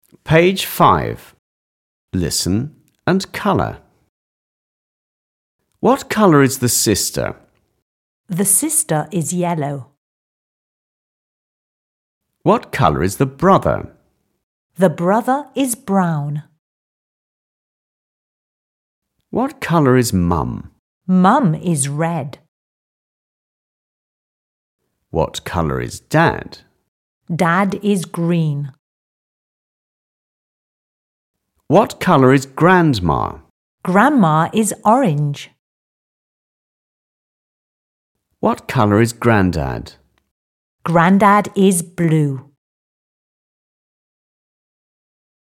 Page 5. Listen and colour. What colour is the sister? The sister is yellow. What colour is the brother? The brother is brown. What colour is Mum? Mum is red. What colour is Dad? Dad is green. What colour is Grandma? Grandma is orange. What colour is Grandad? Grandad is blue.